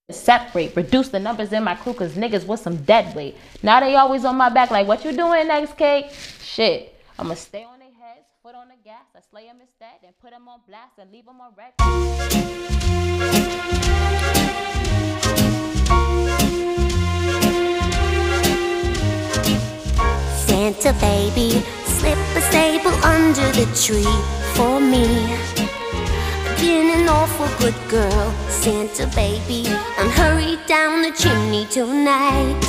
Separate, reduce the numbers in my crew, cause niggas was some dead weight. Now they always on my back like, what you doing next, cake? Shit, I'ma stay on their heads, foot on the gas, I slay them instead, then put them on blast and leave them on wreck. Santa baby, slip a sable under the tree for me. Been an awful good girl, Santa baby, and hurry down the chimney tonight.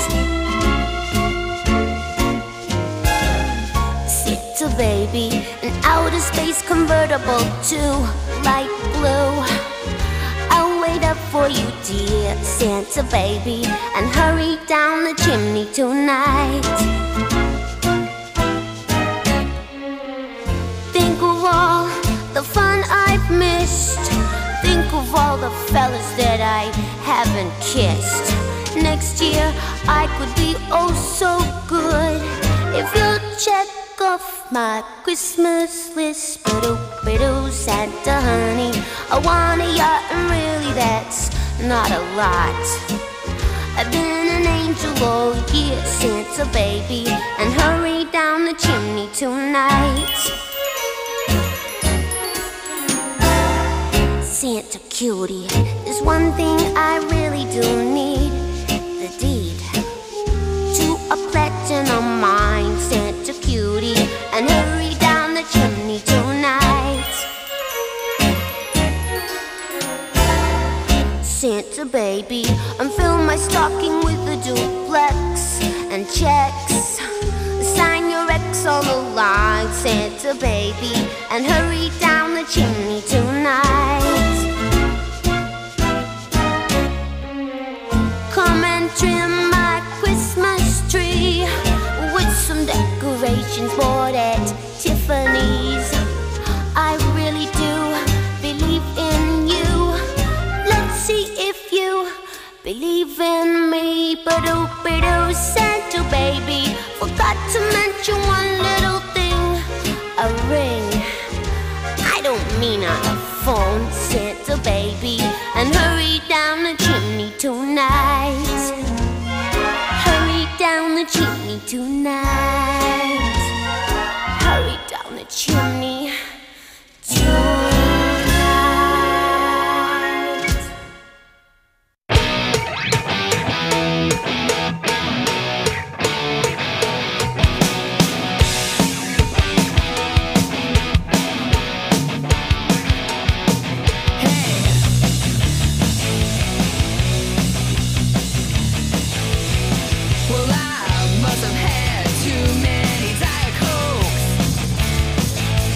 Santa baby, an outer space convertible to light blue. I'll wait up for you, dear Santa baby, and hurry down the chimney tonight. Think of all the fun I've missed. Think of all the fellas that I haven't kissed. Next year I could be oh so good if you'll check off my Christmas list. Ba-doo, Santa honey, I want a yacht, and really that's not a lot. I've been an angel all year, Santa baby, and hurry down the chimney tonight. Santa cutie, there's one thing I really do need, the deed to a platinum mine. Santa cutie, and hurry down the chimney tonight. Santa baby, and fill my stocking with a duplex and checks. Sign your ex on the line, Santa baby, and hurry down the chimney tonight. Come and trim my Christmas tree with some decorations bought at Tiffany's. I really do believe in you. Let's see if you believe in me. Ba-doo, Santa baby, forgot to mention one little thing, a ring. I don't mean on the phone, Santa baby, and hurry down the chimney tonight. Hurry down the chimney tonight. Hurry down the chimney tonight. Well, I must have had too many Diet Cokes.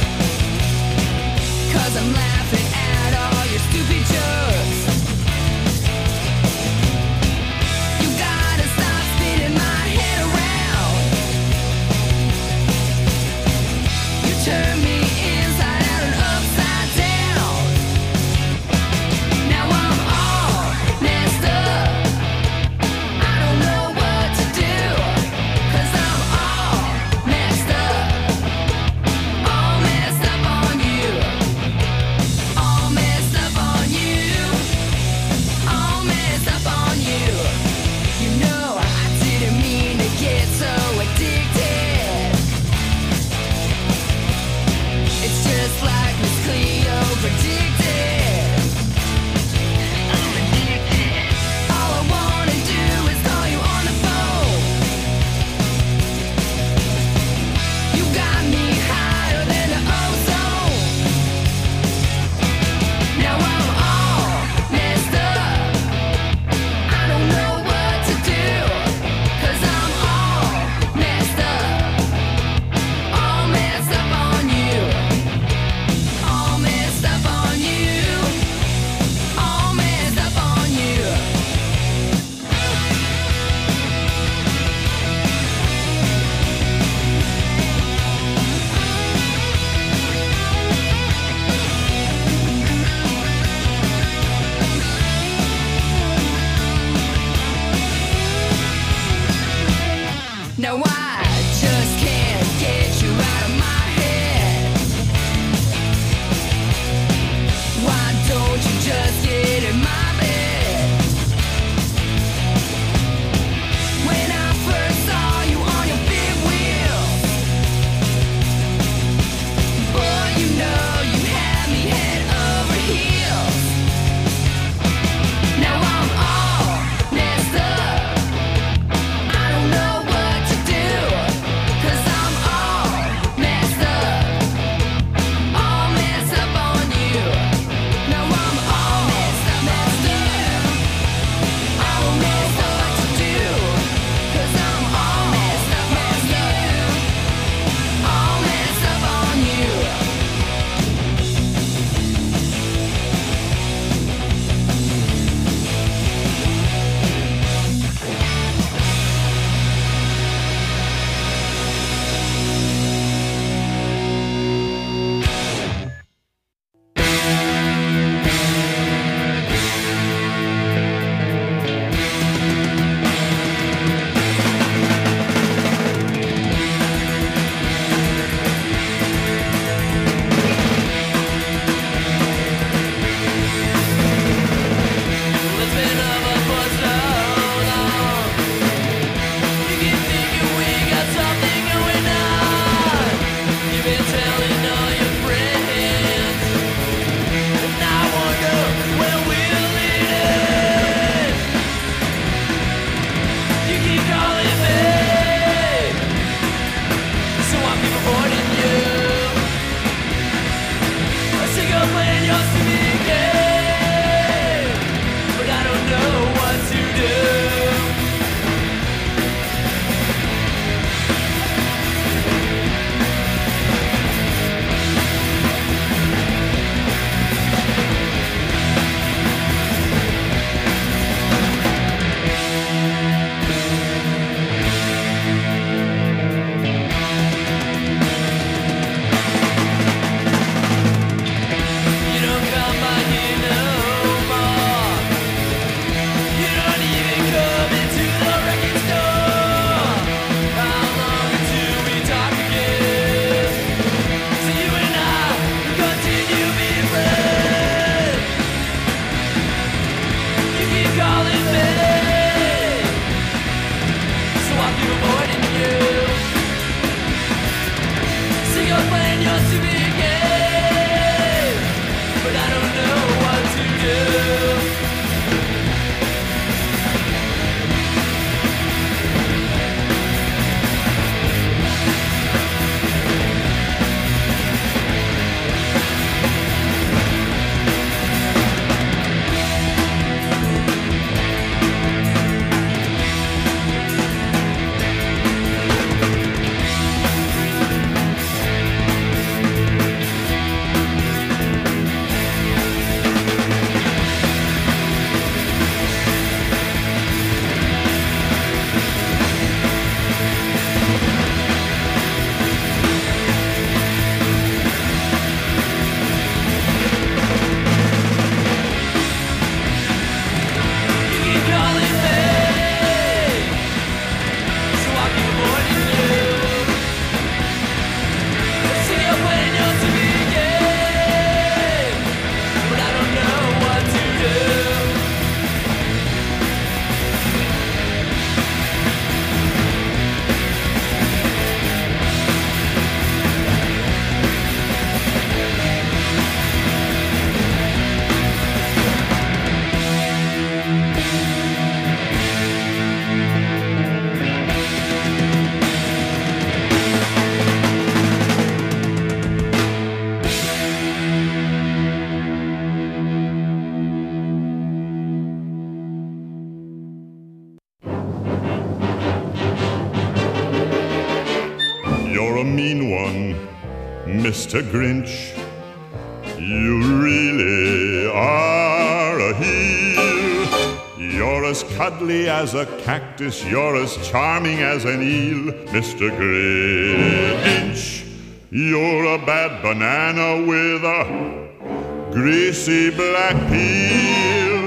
Mr. Grinch, you really are a heel. You're as cuddly as a cactus, you're as charming as an eel, Mr. Grinch. You're a bad banana with a greasy black peel.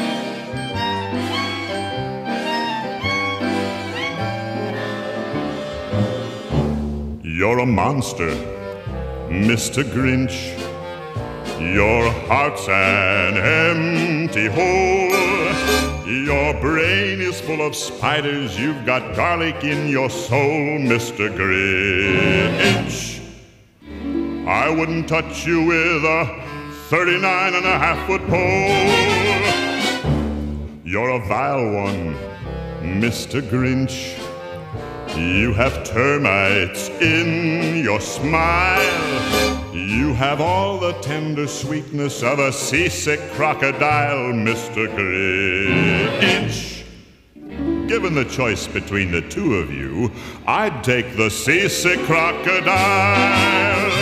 You're a monster, Mr. Grinch. Your heart's an empty hole. Your brain is full of spiders. You've got garlic in your soul, Mr. Grinch. I wouldn't touch you with a 39.5-foot pole. You're a vile one, Mr. Grinch. You have termites in your smile. You have all the tender sweetness of a seasick crocodile, Mr. Grinch. Given the choice between the two of you, I'd take the seasick crocodile.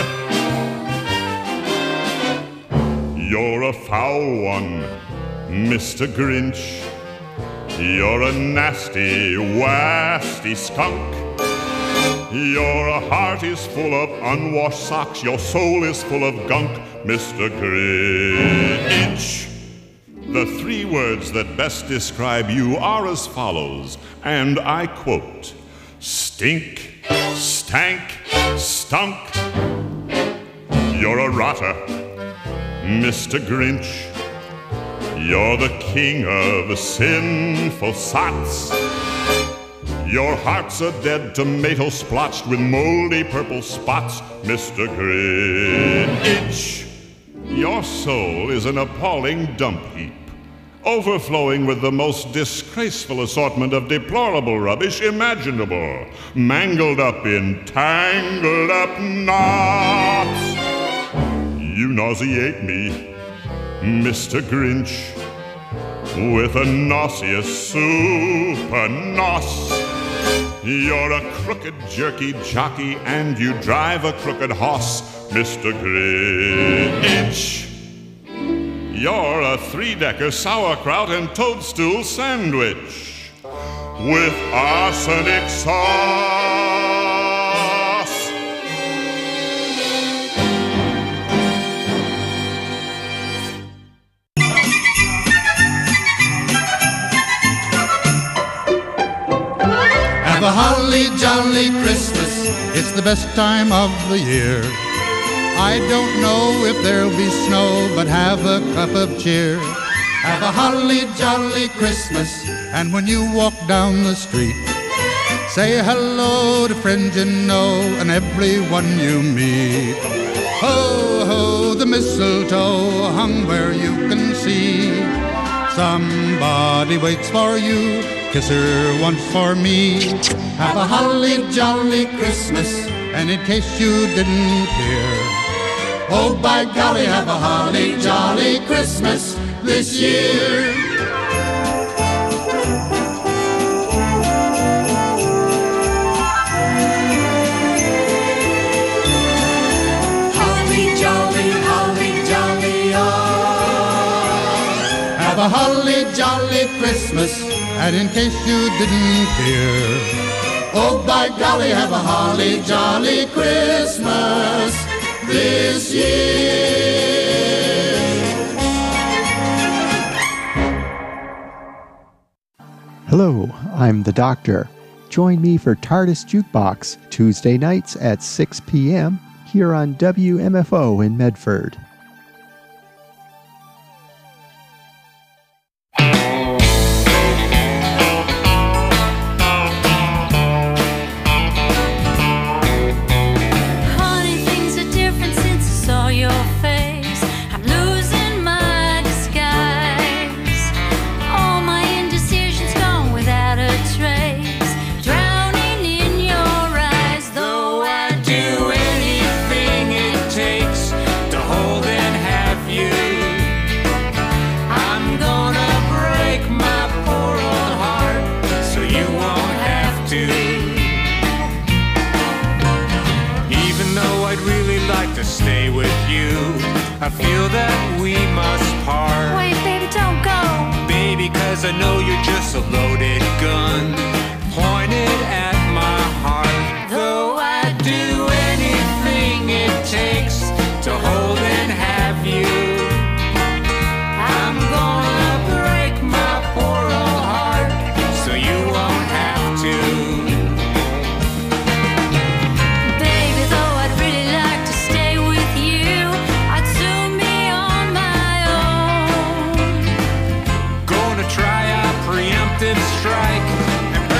You're a foul one, Mr. Grinch. You're a nasty, wasty skunk. Your heart is full of unwashed socks. Your soul is full of gunk, Mr. Grinch. The three words that best describe you are as follows, and I quote: stink, stank, stunk. You're a rotter, Mr. Grinch. You're the king of sinful sots. Your heart's a dead tomato splotched with moldy purple spots, Mr. Grinch. Your soul is an appalling dump heap, overflowing with the most disgraceful assortment of deplorable rubbish imaginable, mangled up in tangled up knots. You nauseate me, Mr. Grinch, with a nauseous super nos. You're a crooked jerky jockey and you drive a crooked hoss, Mr. Grinch. You're a three-decker sauerkraut and toadstool sandwich with arsenic sauce. Have a holly jolly Christmas, it's the best time of the year. I don't know if there'll be snow, but have a cup of cheer. Have a holly jolly Christmas, and when you walk down the street, say hello to friends you know and everyone you meet. Ho, ho, the mistletoe hung where you can see. Somebody waits for you, kiss her once for me. Have a holly jolly Christmas, and in case you didn't hear, oh by golly, have a holly jolly Christmas this year. Holly jolly, oh. Have a holly jolly Christmas, and in case you didn't hear, oh by golly, have a holly jolly Christmas this year. Hello, I'm the Doctor. Join me for TARDIS Jukebox Tuesday nights at 6 p.m. here on WMFO in Medford. Hold to stay with you. I feel that we must part. Wait, baby, don't go. Baby, 'cause I know you're just a loaded gun pointed at my heart. Though I'd do anything it takes to hold and have you, I'm gonna break my poor old heart so you won't have to. Baby, though I'd really like to stay with you, I'd soon be on my own. Gonna try a preemptive strike and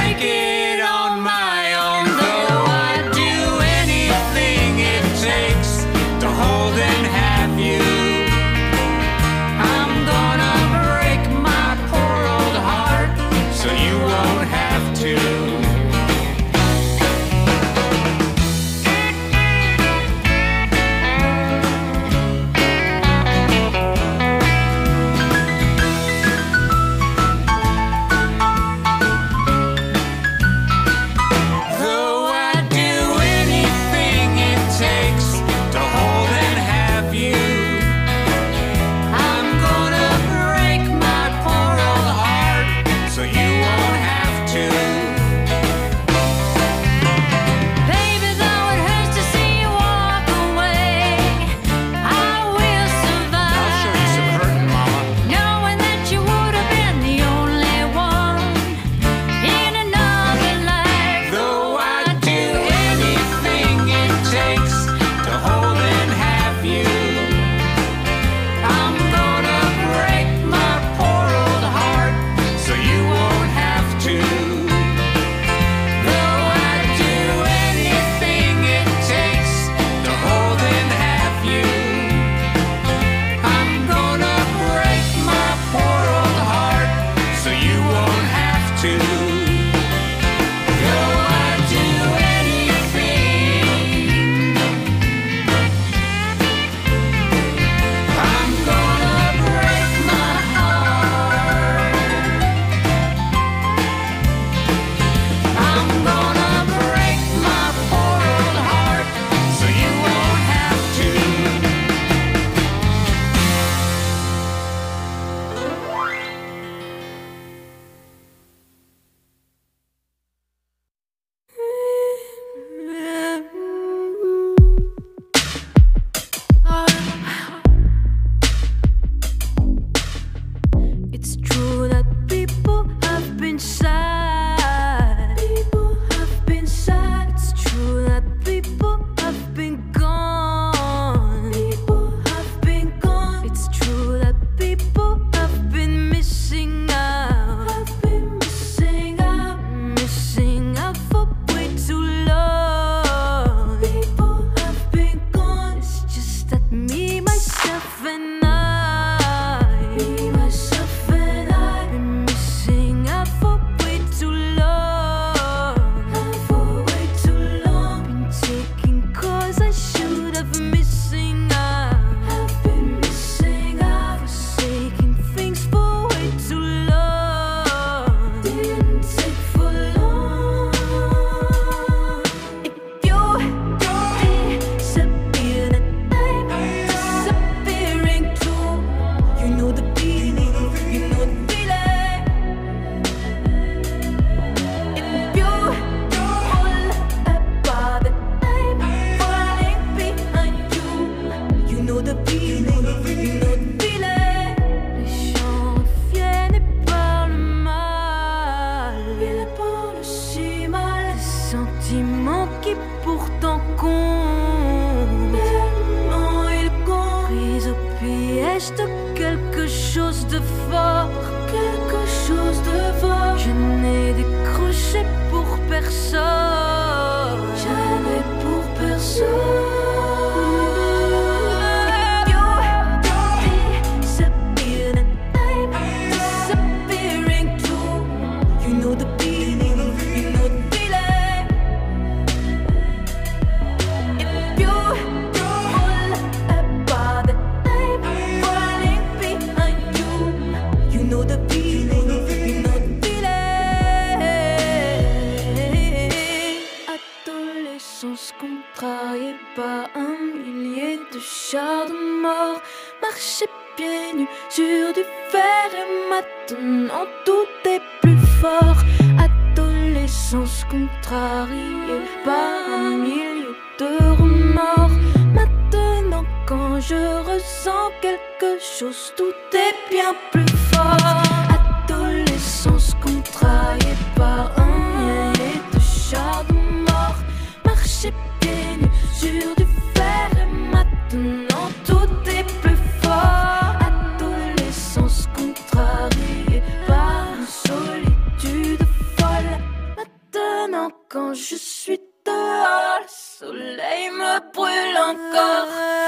milliers de chars de mort marchaient pieds nus sur du fer et maintenant tout est plus fort. Adolescence contrariée par un milieu de remords. Maintenant quand je ressens quelque chose, tout est bien plus fort. Adolescence contrariée par un millier de chars de mort marchaient pieds nus sur du fer et maintenant tout est plus fort. Adolescence contrariée par une solitude folle. Maintenant quand je suis dehors, le soleil me brûle encore.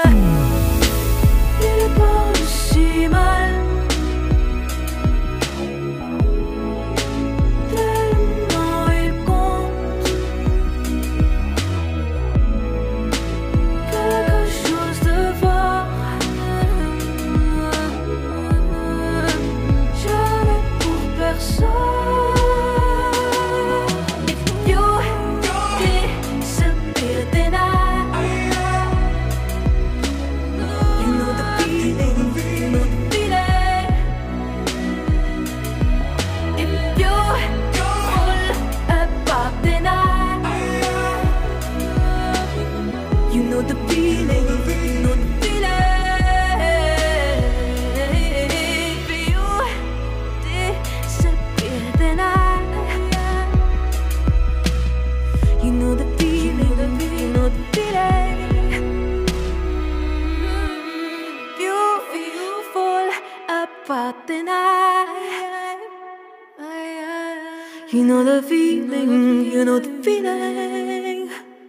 Il parle si mal, tellement il compte quelque chose de fort. Jamais pour personne. If you disappear, then you know the feeling, you know the feeling. If you fall apart, then you know the feeling, you know the feeling. If you disappear, then you know the feeling, you know the feeling. If you fall apart, then you know the feeling, you know the feeling.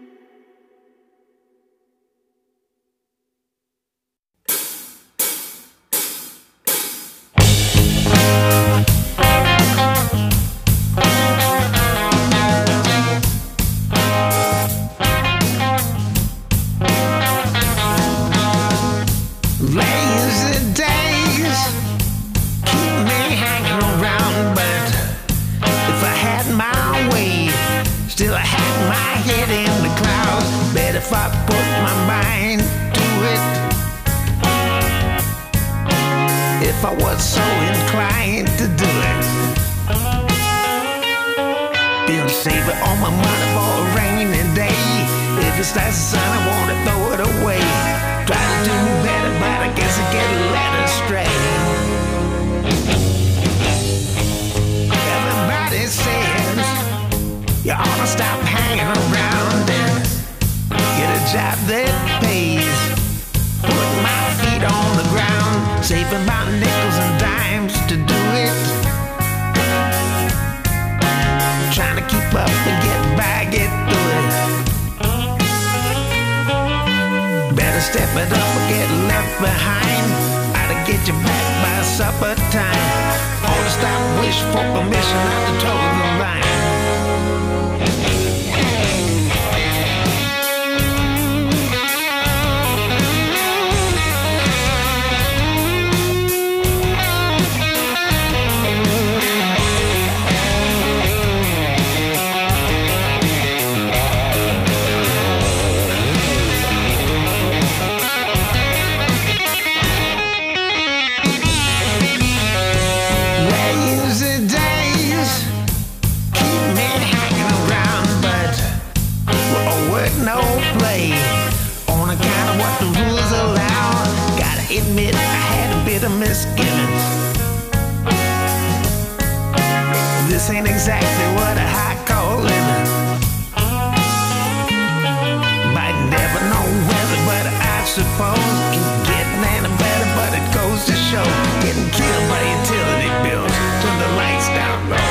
Lazy days keep me hanging around, but if I had my way, still I had my head in the clouds. Bet if I put my mind to it, if I was so inclined to do it, been saving all my money for a rainy day. If it starts to sun, I want to throw it away. Try to do me better, but I guess I get led astray. Everybody says you ought to stop hanging around and get a job that pays. Put my feet on the ground, saving my nickels and dimes to do it. Trying to keep up and get by, get through it. Better step it up or get left behind. I'd get you back by supper time. Ought to stop, wish for permission not to toe the line. Lazy days keep me hanging around, but we're work no play on account of what the rules allow. Gotta admit I had a bit of misgivings. This ain't exactly what I call living. Might never know whether, but I suppose ain't getting any better, but it goes to show getting killed by utility bills. Turn the lights down low.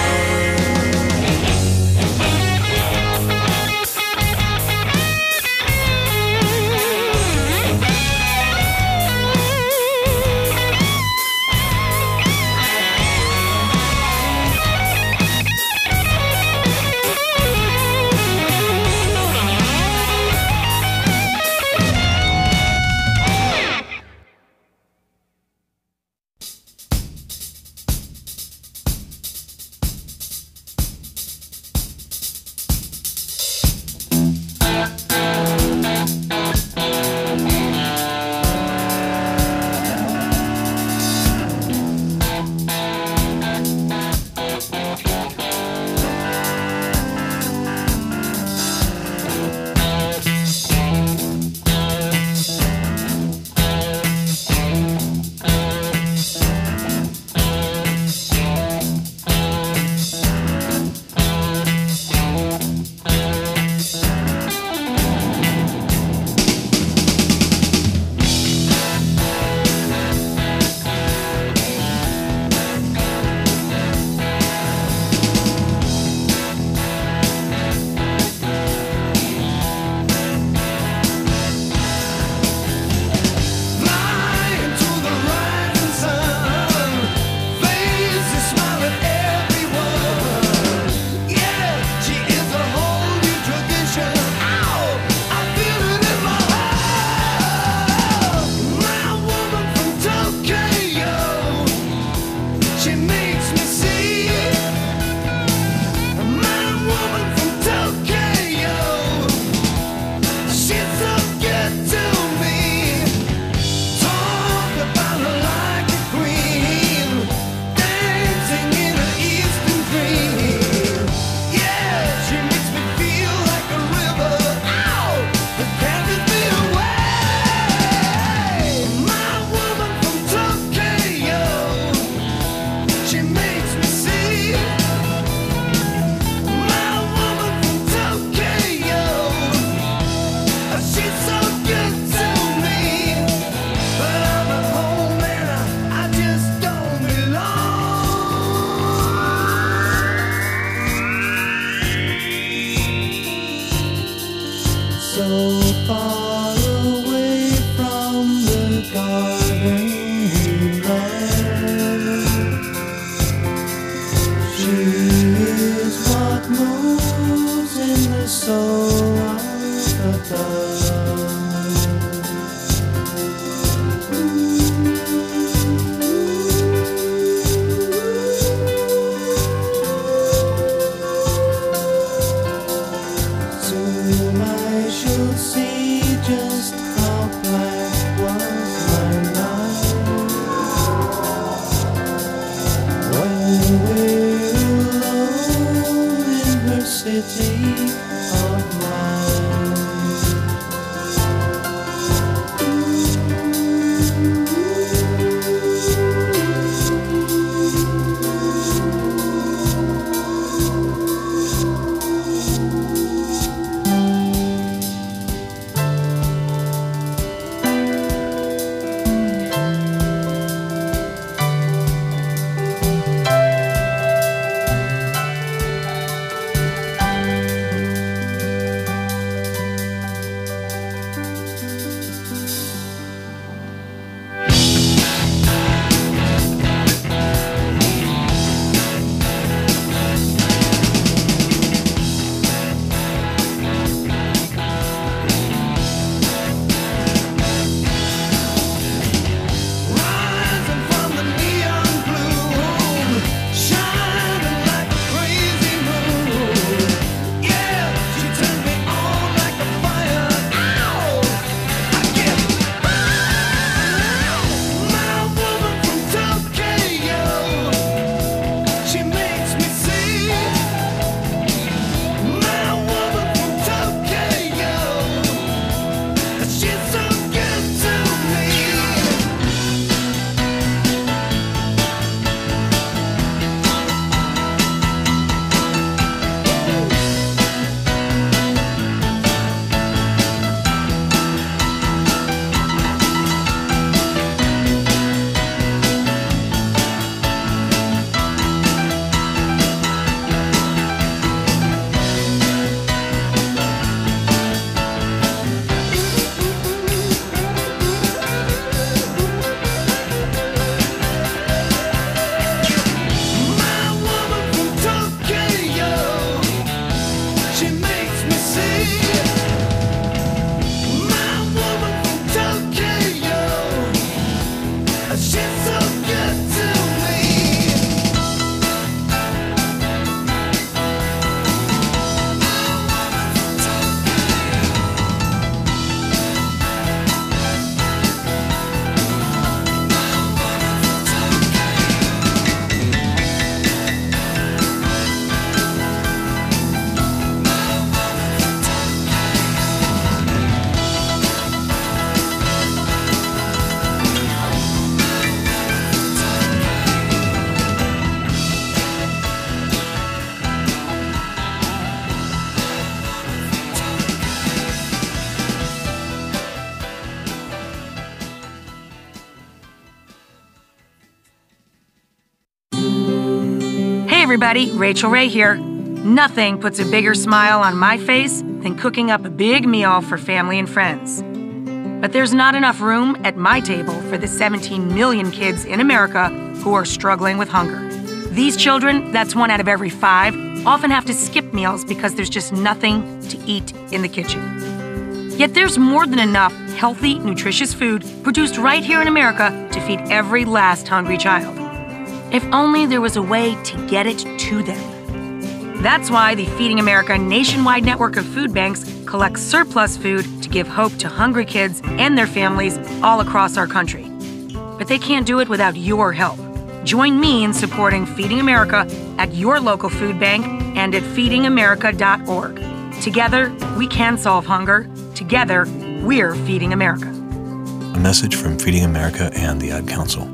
everybody, Rachel Ray here. Nothing puts a bigger smile on my face than cooking up a big meal for family and friends. But there's not enough room at my table for the 17 million kids in America who are struggling with hunger. These children, that's 1 out of every 5, often have to skip meals because there's just nothing to eat in the kitchen. Yet there's more than enough healthy, nutritious food produced right here in America to feed every last hungry child. If only there was a way to get it to them. That's why the Feeding America nationwide network of food banks collects surplus food to give hope to hungry kids and their families all across our country. But they can't do it without your help. Join me in supporting Feeding America at your local food bank and at feedingamerica.org. Together, we can solve hunger. Together, we're Feeding America. A message from Feeding America and the Ad Council.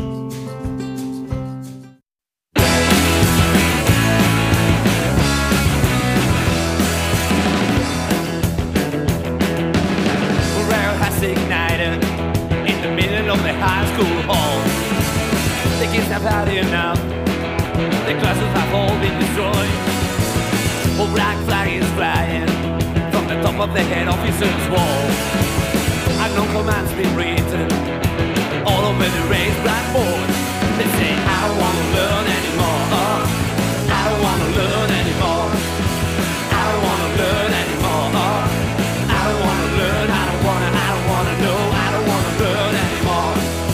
Morale has ignited in the middle of the high school hall. The kids have had enough. The classes have all been destroyed. A black flag is flying from the top of the head officer's wall. And no commands been written all over the raised blackboard. They say, I don't want to learn anymore. I don't want to learn anymore. I don't want to learn anymore. I don't want to learn. I don't want to know. I don't want to learn anymore.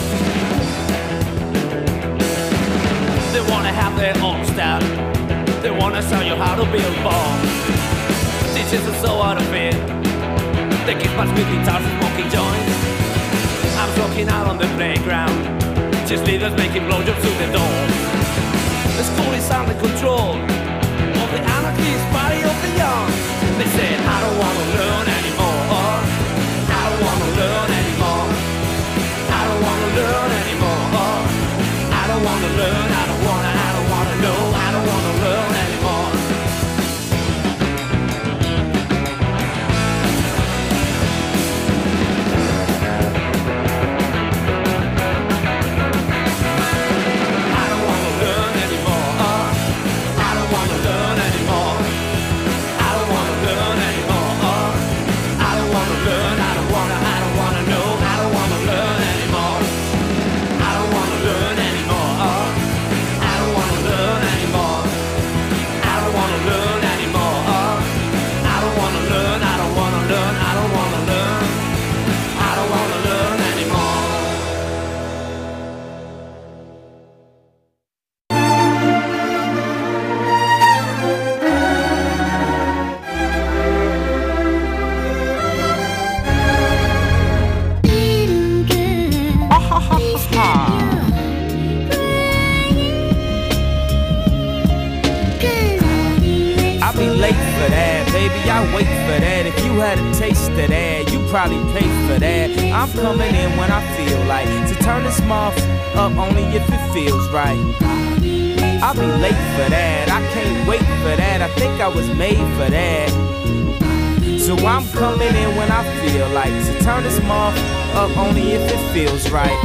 They want to have their own style. They want to show you how to build bombs. Teachers are so out of it. They kids pass with guitars and smoking joints. I'm walking out on the playground. Just leaders making blowjobs through the door. The school is under control of the anarchist party of the young. They said, I don't want to learn anymore. I don't want to learn anymore. I don't want to learn anymore. I don't want to learn. I don't want to know. I don't want to learn anymore. Probably pay for that. I'm coming in when I feel like to turn this mouth up only if it feels right. I'll be late for that. I can't wait for that. I think I was made for that. So I'm coming in when I feel like to turn this mouth up only if it feels right.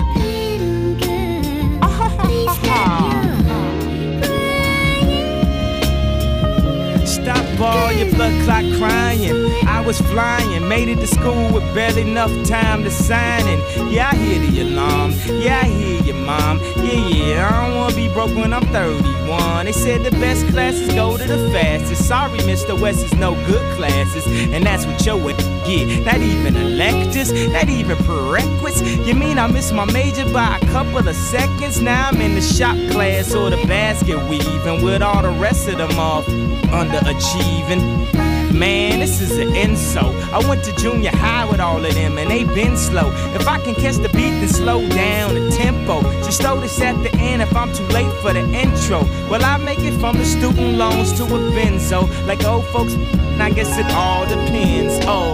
Stop all your blood clot crying. I was flying, made it to school with barely enough time to sign in. Yeah, I hear the alarm. Yeah, I hear you, mom. Yeah, I don't wanna be broke when I'm 31. They said the best classes go to the fastest. Sorry, Mr. West is no good classes, and that's what your get. Not even electives, not even prerequisites. You mean I missed my major by a couple of seconds? Now I'm in the shop class or the basket weaving with all the rest of them off underachieving. Man, this is an insult. I went to junior high with all of them and they been slow. If I can catch the beat, then slow down the tempo. Just throw this at the end if I'm too late for the intro. Well, I make it from the student loans to a benzo. Like old folks, I guess it all depends.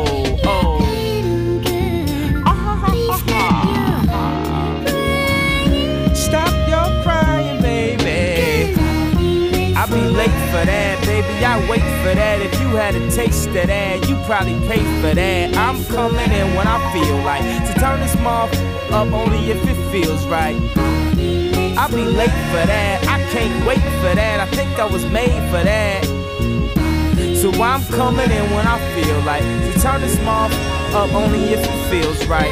Stop your crying, baby. I'll be late for that, baby. I wait for that. If you had a taste of that, you probably pay for that. I'm coming in when I feel like to turn this mouth up only if it feels right. I'll be late for that. I can't wait for that. I think I was made for that. So I'm coming in when I feel like. So turn this mom up only if it feels right.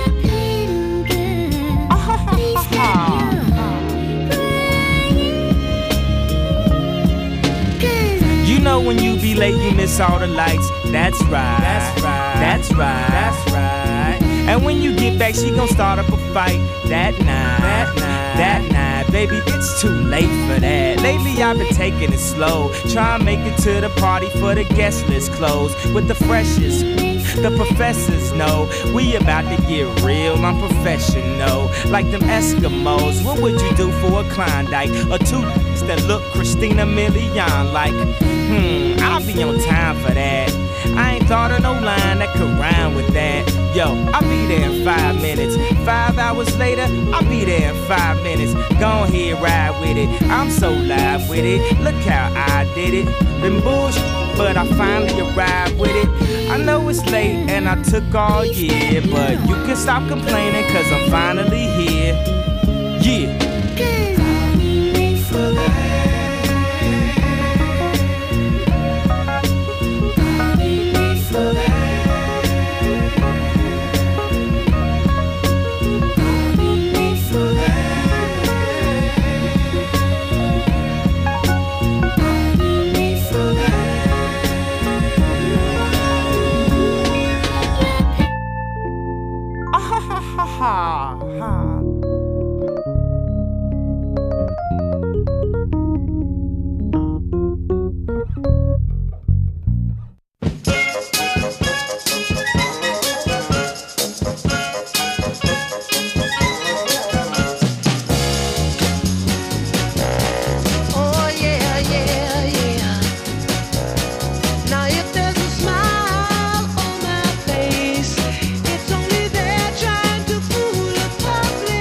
You know when you be late, you miss all the lights. That's right. That's right. That's right. That's right. And when you get back, she gon' start up a fight. That night. That night. That night. Baby, it's too late for that. Lately I've been taking it slow. Try and make it to the party for the guest list closed with the freshest. The professors know we about to get real, I'm professional. Like them Eskimos, what would you do for a Klondike? Or two that look Christina Milian like? I'll be on time for that. I ain't thought of no line that could rhyme with that. Yo, I'll be there in 5 minutes. 5 hours later, I'll be there in 5 minutes. Go ahead, ride with it. I'm so live with it. Look how I did it. Been bullshit, but I finally arrived with it. I know it's late and I took all year, but you can stop complaining cause I'm finally here. Yeah. Public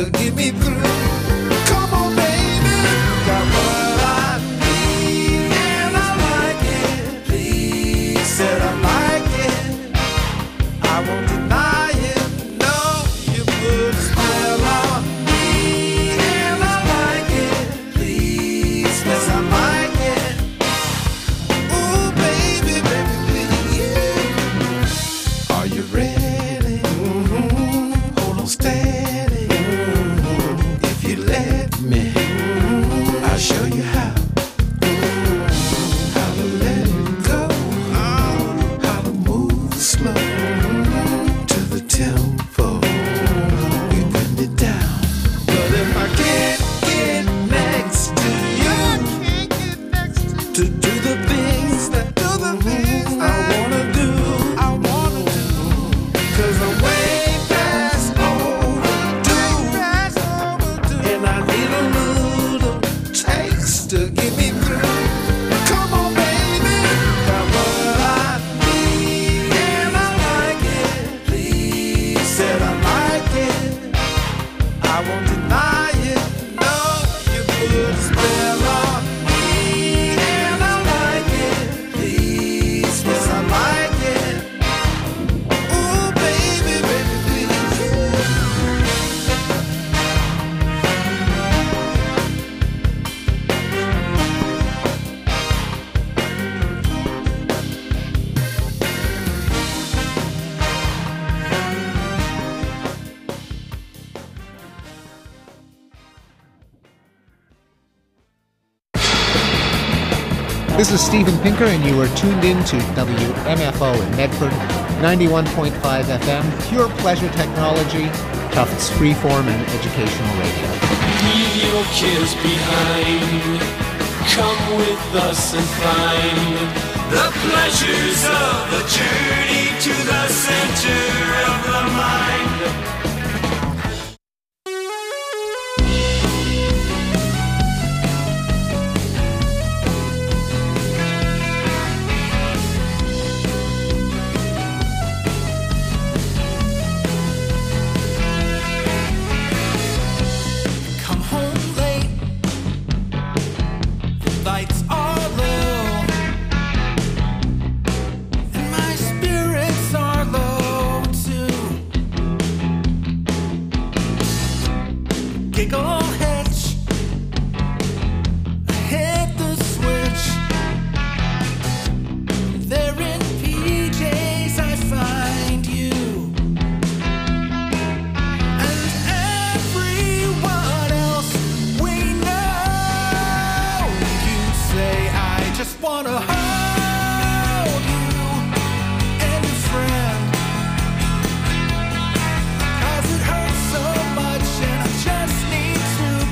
to get me through. Come on, baby, got what I need, and I like it. Please, said I like it. I won't deny it. No, you put a spell on me, and I like it. Please, yes, I like it. Ooh, baby, baby, please. Are you ready? Hold on steady. If you let me, I'll show you how. How to let it go. How to move slow to the tempo. We bend it down. But if I can't get next to you, to do the things that I wanna do, 'cause I'm way past overdue, and I need a little taste to get me through. Come on, baby, got what I need, and I like it. Please, said I like it. I won't deny it. No, you put a spell on me, and I like it. Please, yes, I like it. Ooh, baby, baby, please. This is Steven Pinker, and you are tuned in to WMFO in Medford, 91.5 FM, pure pleasure technology, Tufts freeform and educational radio. Leave your kids behind. Come with us and find the pleasures of the journey to the center of the mind. Come home late, the lights are low, and my spirits are low too. Giggle hitch, I hit the switch. There in PJs I find you. And everyone else we know, you say I just wanna hold you and your friend, 'cause it hurts so much and I just need to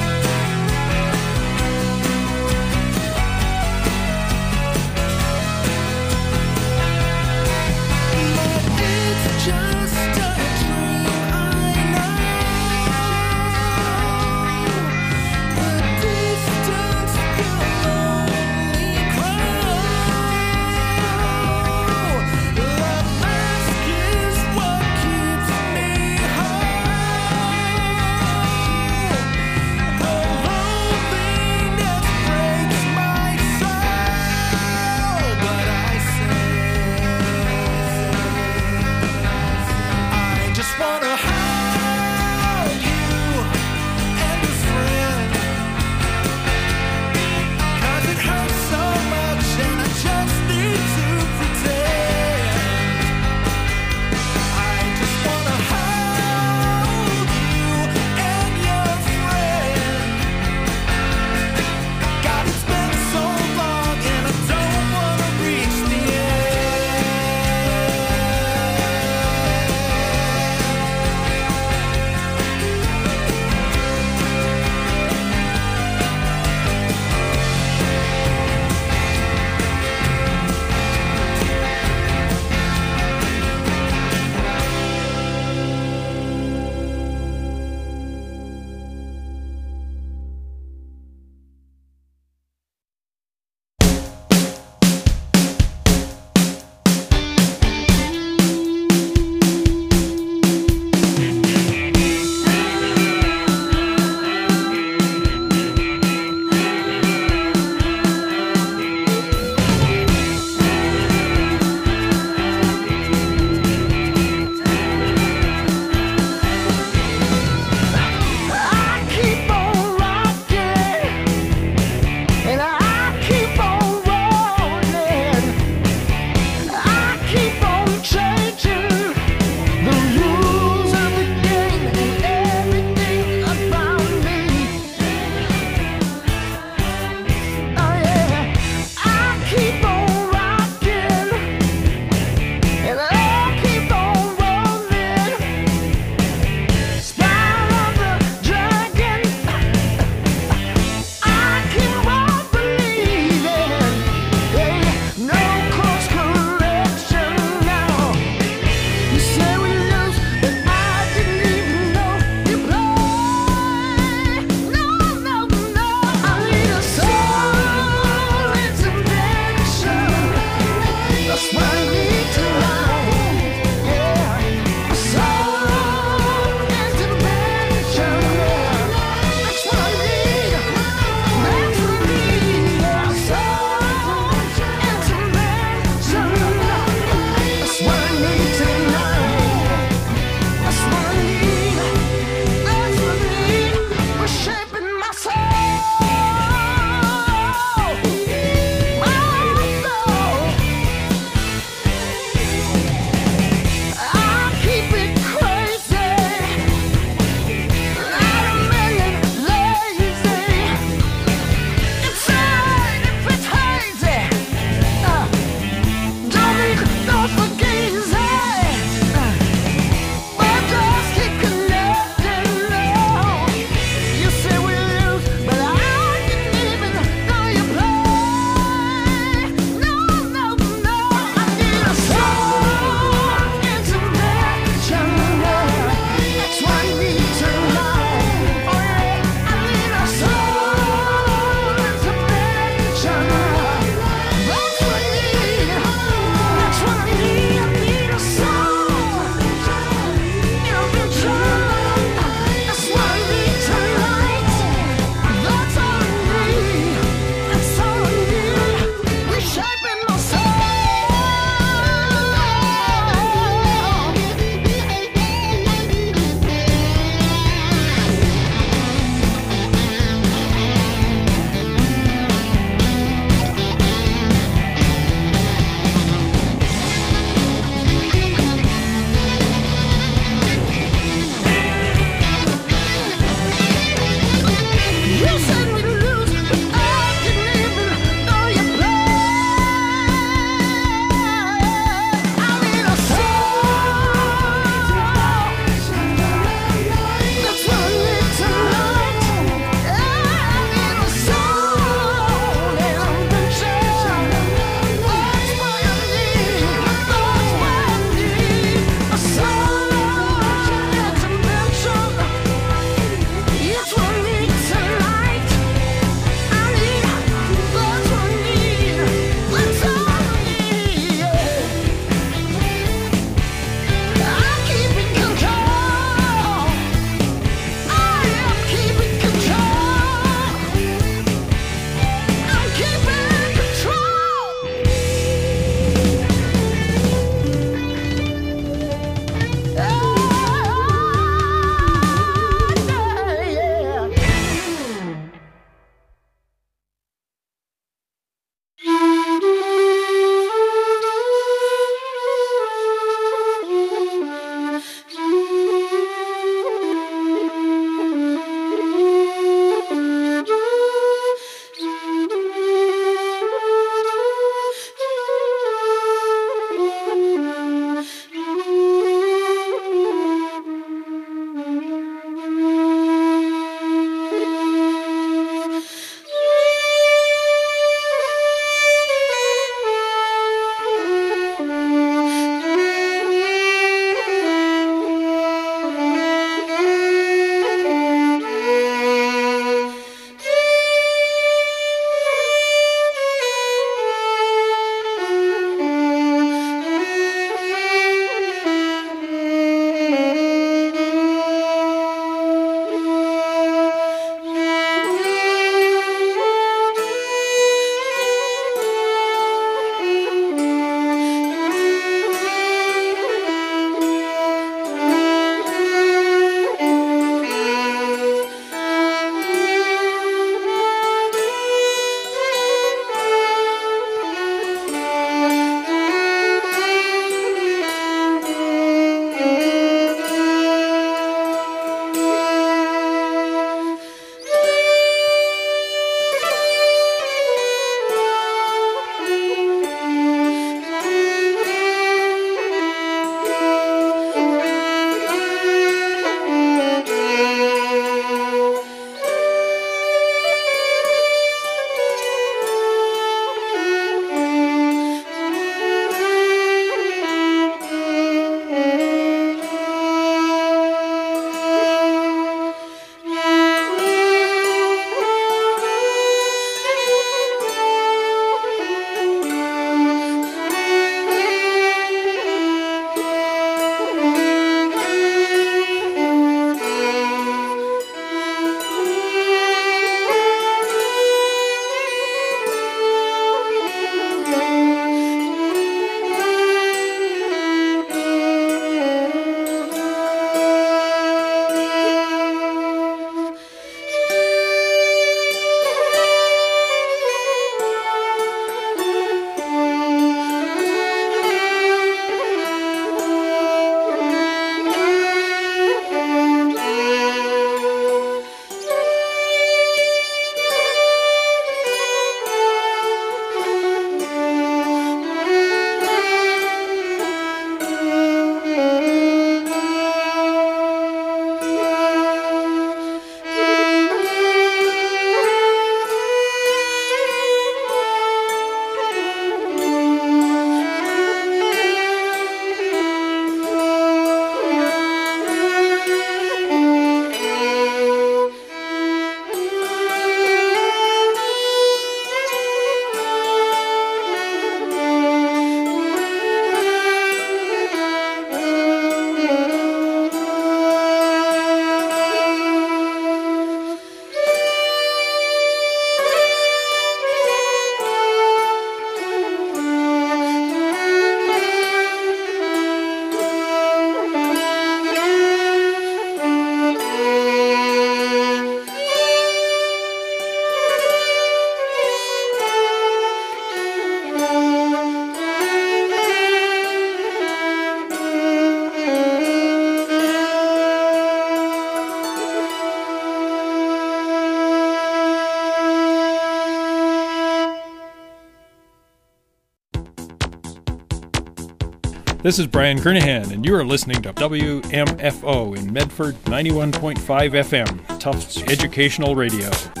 This is Brian Kernahan, and you are listening to WMFO in Medford 91.5 FM, Tufts Educational Radio.